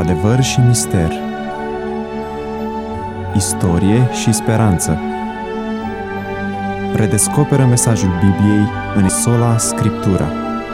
adevăr și mister, istorie și speranță. Redescoperă mesajul Bibliei în Sola Scriptura.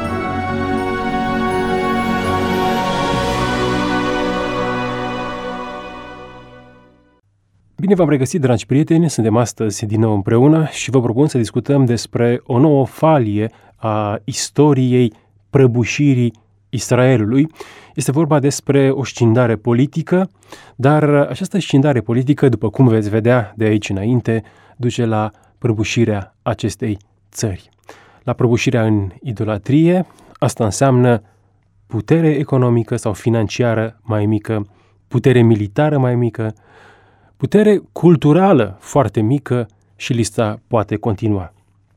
Bine v-am regăsit, dragi prieteni, suntem astăzi din nou împreună și vă propun să discutăm despre o nouă falie a istoriei prăbușirii Israelului. Este vorba despre o scindare politică, dar această scindare politică, după cum veți vedea de aici înainte, duce la prăbușirea acestei țări. La prăbușirea în idolatrie, asta înseamnă putere economică sau financiară mai mică, putere militară mai mică, putere culturală foarte mică și lista poate continua.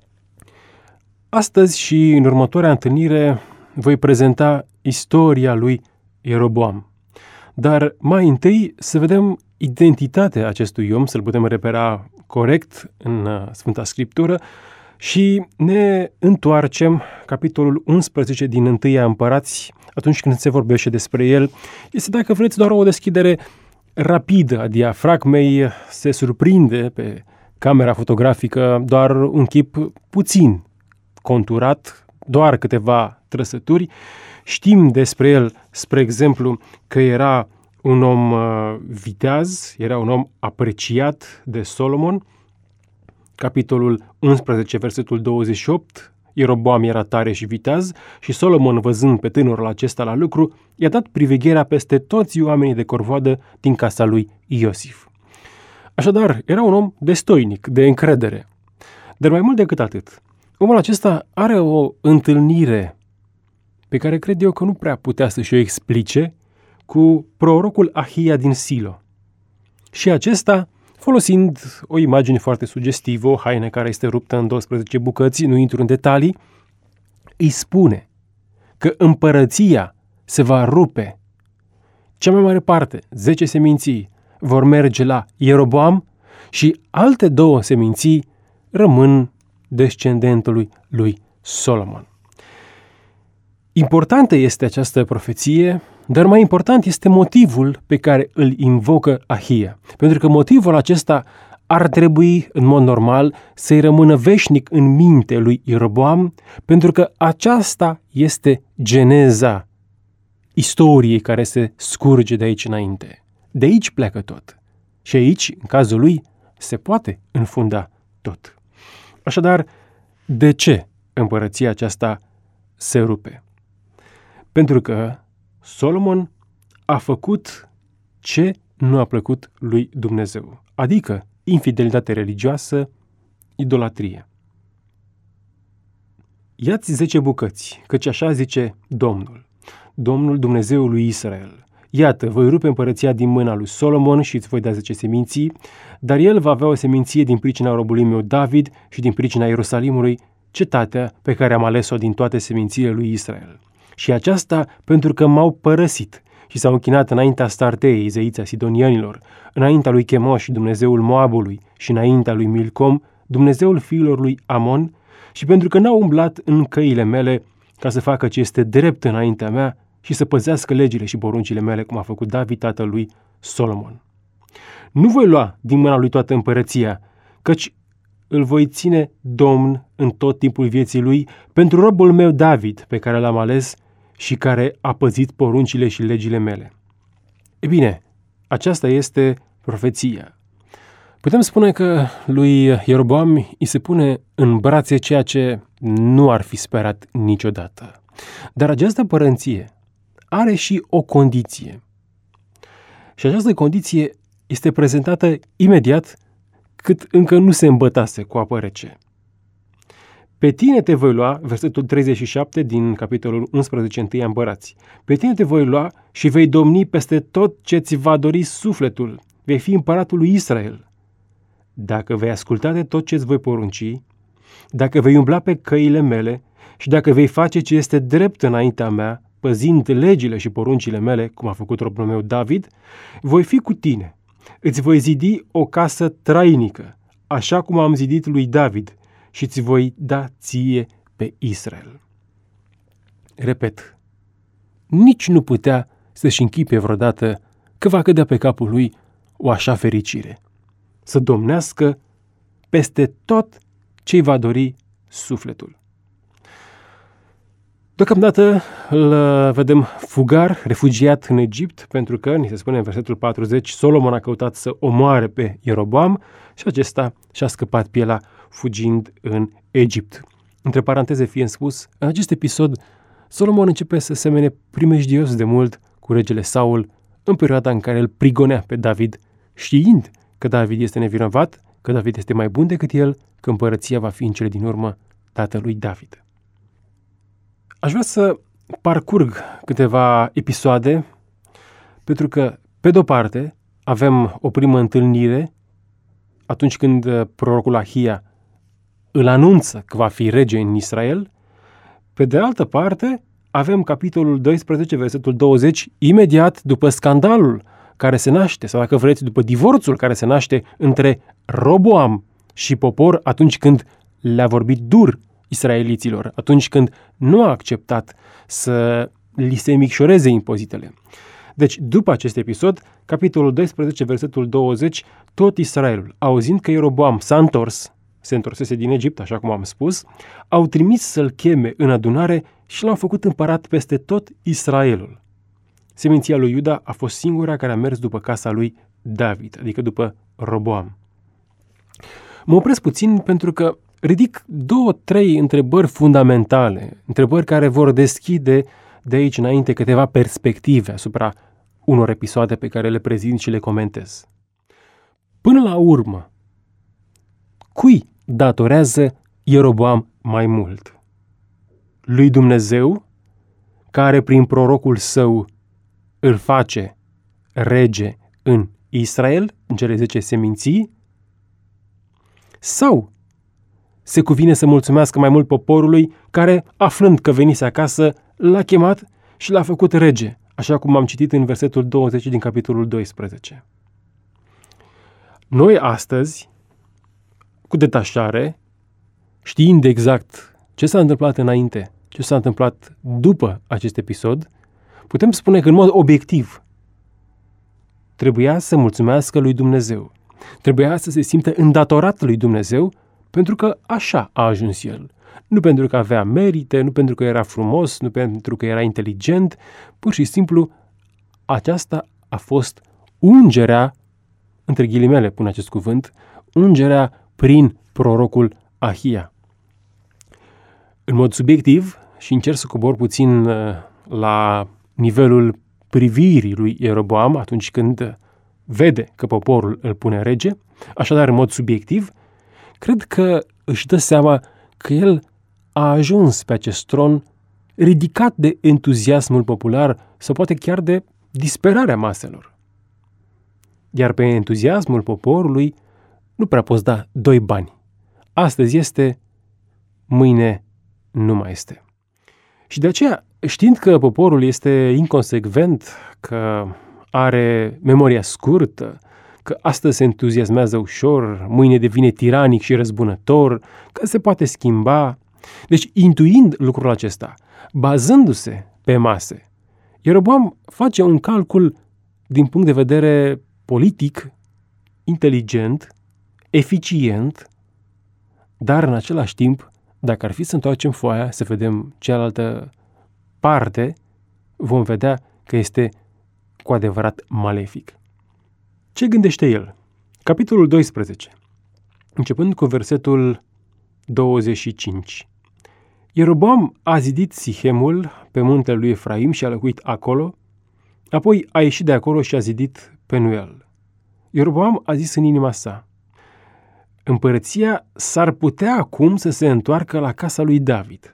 Astăzi și în următoarea întâlnire voi prezenta istoria lui Ieroboam. Dar mai întâi să vedem identitatea acestui om, să-l putem repera corect în Sfânta Scriptură și ne întoarcem capitolul 11 din Întâia Împărați, atunci când se vorbește despre el. Este, dacă vreți, doar o deschidere rapidă a diafragmei, se surprinde pe camera fotografică doar un chip puțin conturat, doar câteva trăsături. Știm despre el, spre exemplu, că era un om viteaz, era un om apreciat de Solomon. Capitolul 11, versetul 28, Ieroboam era tare și viteaz și Solomon, văzând pe tânărul acesta la lucru, i-a dat privegherea peste toți oamenii de corvoadă din casa lui Iosif. Așadar, era un om destoinic, de încredere. Dar mai mult decât atât, omul acesta are o întâlnire pe care cred eu că nu prea putea să-și o explice cu prorocul Ahia din Silo. Și acesta, folosind o imagine foarte sugestivă, o haină care este ruptă în 12 bucăți, nu intru în detalii, îi spune că împărăția se va rupe. Cea mai mare parte, 10 seminții, vor merge la Ieroboam și alte 2 seminții rămân descendentului lui Solomon. Importantă este această profeție, dar mai important este motivul pe care îl invocă Ahia. Pentru că motivul acesta ar trebui, în mod normal, să-i rămână veșnic în minte lui Ieroboam, pentru că aceasta este geneza istoriei care se scurge de aici înainte. De aici pleacă tot. Și aici, în cazul lui, se poate înfunda tot. Așadar, de ce împărăția aceasta se rupe? Pentru că Solomon a făcut ce nu a plăcut lui Dumnezeu, adică infidelitate religioasă, idolatrie. Ia-ți 10 bucăți, căci așa zice Domnul Dumnezeul lui Israel. Iată, voi rupe împărăția din mâna lui Solomon și îți voi da 10 seminții, dar el va avea o seminție din pricina robului meu David și din pricina Ierusalimului, cetatea pe care am ales-o din toate semințiile lui Israel. Și aceasta pentru că m-au părăsit și s-au închinat înaintea Starteei, zeița sidonianilor, înaintea lui Chemoș, Dumnezeul Moabului, și înaintea lui Milcom, Dumnezeul fiilor lui Amon, și pentru că n-au umblat în căile mele ca să facă ce este drept înaintea mea și să păzească legile și poruncile mele, cum a făcut David tatăl lui Solomon. Nu voi lua din mâna lui toată împărăția, căci îl voi ține domn în tot timpul vieții lui pentru robul meu David, pe care l-am ales și care a păzit poruncile și legile mele. E bine, aceasta este profeția. Putem spune că lui Ieroboam îi se pune în brațe ceea ce nu ar fi sperat niciodată. Dar această părăție are și o condiție. Și această condiție este prezentată imediat, cât încă nu se îmbătase cu apă rece. Pe tine te voi lua, versetul 37 din capitolul 11 Întâia Împărați. Pe tine te voi lua și vei domni peste tot ce ți va dori sufletul. Vei fi împăratul lui Israel. Dacă vei asculta de tot ce îți voi porunci, dacă vei umbla pe căile mele și dacă vei face ce este drept înaintea mea, păzind legile și poruncile mele, cum a făcut robul meu David, voi fi cu tine. Îți voi zidi o casă trainică, așa cum am zidit lui David, și îți voi da ție pe Israel. Repet, nici nu putea să-și închipe vreodată că va cădea pe capul lui o așa fericire, să domnească peste tot ce-i va dori sufletul. Deocamdată îl vedem fugar, refugiat în Egipt, pentru că, ni se spune în versetul 40, Solomon a căutat să omoare pe Ieroboam și acesta și-a scăpat pielea fugind în Egipt. Între paranteze fiind spus, în acest episod, Solomon începe să semene primejdios de mult cu regele Saul în perioada în care îl prigonea pe David, știind că David este nevinovat, că David este mai bun decât el, că împărăția va fi în cele din urmă dată lui David. Aș vrea să parcurg câteva episoade, pentru că, pe de-o parte, avem o primă întâlnire atunci când prorocul Ahia îl anunță că va fi rege în Israel. Pe de altă parte, avem capitolul 12, versetul 20, imediat după scandalul care se naște, sau dacă vreți, după divorțul care se naște între Roboam și popor atunci când le-a vorbit dur israeliților, atunci când nu a acceptat să li se micșoreze impozitele. Deci, după acest episod, capitolul 12, versetul 20, tot Israelul, auzind că Ieroboam se întorsese din Egipt, așa cum am spus, au trimis să-l cheme în adunare și l-au făcut împărat peste tot Israelul. Seminția lui Iuda a fost singura care a mers după casa lui David, adică după Roboam. Mă opresc puțin pentru că ridic 2-3 întrebări fundamentale, întrebări care vor deschide de aici înainte câteva perspective asupra unor episoade pe care le prezint și le comentez. Până la urmă, cui datorează Ieroboam mai mult? Lui Dumnezeu, care prin prorocul său îl face rege în Israel, în cele 10 seminții? Sau se cuvine să mulțumească mai mult poporului care, aflând că venise acasă, l-a chemat și l-a făcut rege, așa cum am citit în versetul 20 din capitolul 12. Noi astăzi, cu detașare, știind exact ce s-a întâmplat înainte, ce s-a întâmplat după acest episod, putem spune că în mod obiectiv trebuia să mulțumească lui Dumnezeu. Trebuia să se simtă îndatorat lui Dumnezeu pentru că așa a ajuns el. Nu pentru că avea merite, nu pentru că era frumos, nu pentru că era inteligent, pur și simplu aceasta a fost ungerea, între ghilimele pun acest cuvânt, ungerea prin prorocul Ahia. În mod subiectiv, și încerc să cobor puțin la nivelul privirii lui Ieroboam atunci când vede că poporul îl pune rege, așadar în mod subiectiv, cred că își dă seama că el a ajuns pe acest tron ridicat de entuziasmul popular sau poate chiar de disperarea maselor. Iar pe entuziasmul poporului nu prea poți da 2 bani. Astăzi este, mâine nu mai este. Și de aceea, știind că poporul este inconsecvent, că are memoria scurtă, că astăzi se entuziasmează ușor, mâine devine tiranic și răzbunător, că se poate schimba. Deci, intuind lucrul acesta, bazându-se pe mase, Ieroboam face un calcul din punct de vedere politic, inteligent, eficient, dar în același timp, dacă ar fi să întoarcem foaia, să vedem cealaltă parte, vom vedea că este cu adevărat malefic. Ce gândește el? Capitolul 12, începând cu versetul 25. Ieroboam a zidit Sihemul pe muntele lui Efraim și a locuit acolo, apoi a ieșit de acolo și a zidit Penuel. Ieroboam a zis în inima sa: împărăția s-ar putea acum să se întoarcă la casa lui David.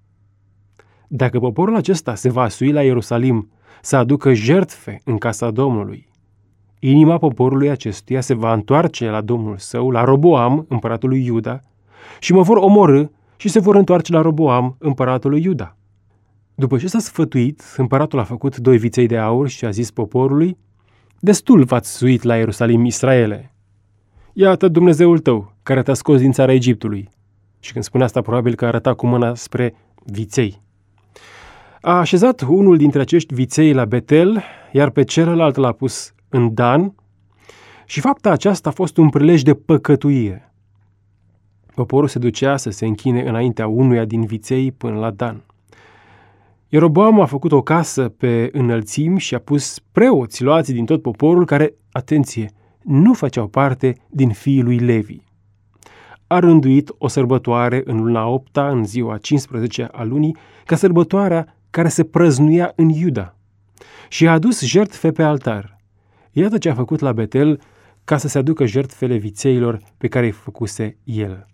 Dacă poporul acesta se va sui la Ierusalim să aducă jertfe în casa Domnului, inima poporului acestuia se va întoarce la domnul său, la Roboam, împăratul lui Iuda, și mă vor omorî și se vor întoarce la Roboam, împăratul lui Iuda. După ce s-a sfătuit, împăratul a făcut 2 viței de aur și a zis poporului: destul v-ați suit la Ierusalim, Israele. Iată Dumnezeul tău, care te-a scos din țara Egiptului. Și când spune asta, probabil că arăta cu mâna spre viței. A așezat unul dintre acești viței la Betel, iar pe celălalt l-a pus în Dan, și fapta aceasta a fost un prilej de păcătuire. Poporul se ducea să se închine înaintea unuia din viței până la Dan. Ieroboam a făcut o casă pe înălțimi și a pus preoți luați din tot poporul care, atenție, nu făceau parte din fiii lui Levi. A rânduit o sărbătoare în luna 8-a, în ziua 15 a lunii, ca sărbătoarea care se prăznuia în Iuda, și a adus jertfe pe altar. Iată ce a făcut la Betel ca să se aducă jertfele vițeilor pe care îi făcuse el.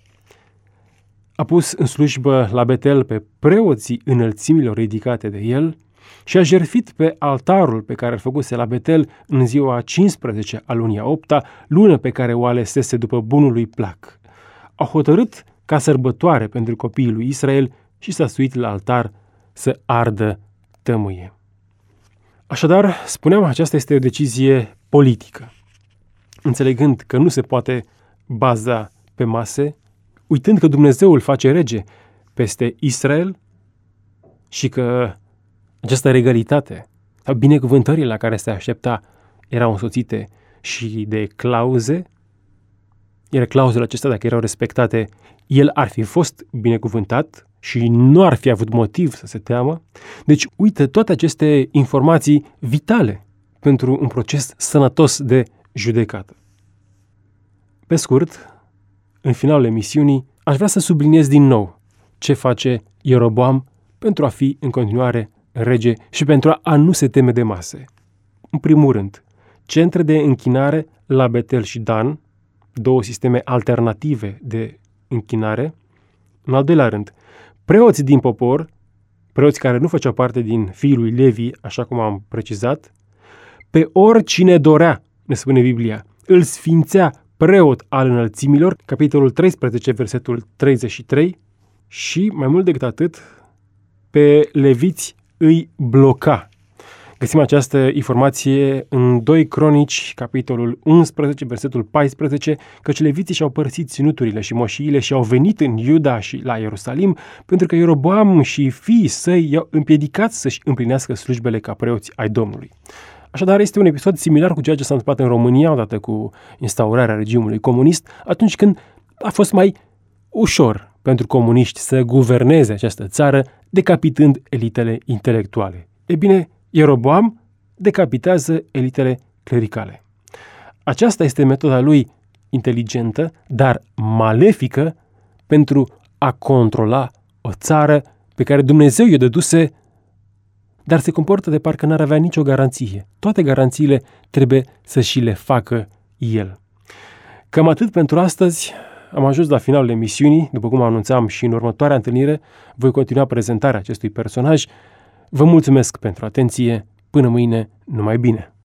A pus în slujbă la Betel pe preoții înălțimilor ridicate de el și a jertfit pe altarul pe care îl făcuse la Betel în ziua 15 a lunii a 8-a, lună pe care o alesese după bunul lui plac. A hotărât ca sărbătoare pentru copiii lui Israel și s-a suit la altar să ardă tămâie. Așadar, spuneam, aceasta este o decizie politică. Înțelegând că nu se poate baza pe mase, uitând că Dumnezeu îl face rege peste Israel și că această regalitate sau binecuvântările la care se aștepta erau însoțite și de clauze, iar clauzele acestea, dacă erau respectate, el ar fi fost binecuvântat și nu ar fi avut motiv să se teamă. Deci, uite toate aceste informații vitale pentru un proces sănătos de judecată. Pe scurt, în finalul emisiunii, aș vrea să subliniez din nou ce face Ieroboam pentru a fi în continuare rege și pentru a nu se teme de mase. În primul rând, centre de închinare la Betel și Dan, două sisteme alternative de închinare. În al doilea rând, preoți din popor, preoți care nu făceau parte din fiii lui Levi, așa cum am precizat, pe oricine dorea, ne spune Biblia, îl sfințea preot al înălțimilor, capitolul 13, versetul 33, și, mai mult decât atât, pe leviți îi bloca. Găsim această informație în 2 Cronici, capitolul 11, versetul 14, căci leviții și-au părțit ținuturile și moșiile și au venit în Iuda și la Ierusalim, pentru că Ieroboam și fiii săi i-au împiedicat să-și împlinească slujbele ca preoți ai Domnului. Așadar, este un episod similar cu ceea ce s-a întâmplat în România odată cu instaurarea regimului comunist, atunci când a fost mai ușor pentru comuniști să guverneze această țară, decapitând elitele intelectuale. E bine, Ieroboam decapitează elitele clericale. Aceasta este metoda lui inteligentă, dar malefică, pentru a controla o țară pe care Dumnezeu i-o dăduse, dar se comportă de parcă n-ar avea nicio garanție. Toate garanțiile trebuie să și le facă el. Cam atât pentru astăzi. Am ajuns la finalul emisiunii. După cum anunțam, și în următoarea întâlnire voi continua prezentarea acestui personaj. Vă mulțumesc pentru atenție. Până mâine, numai bine!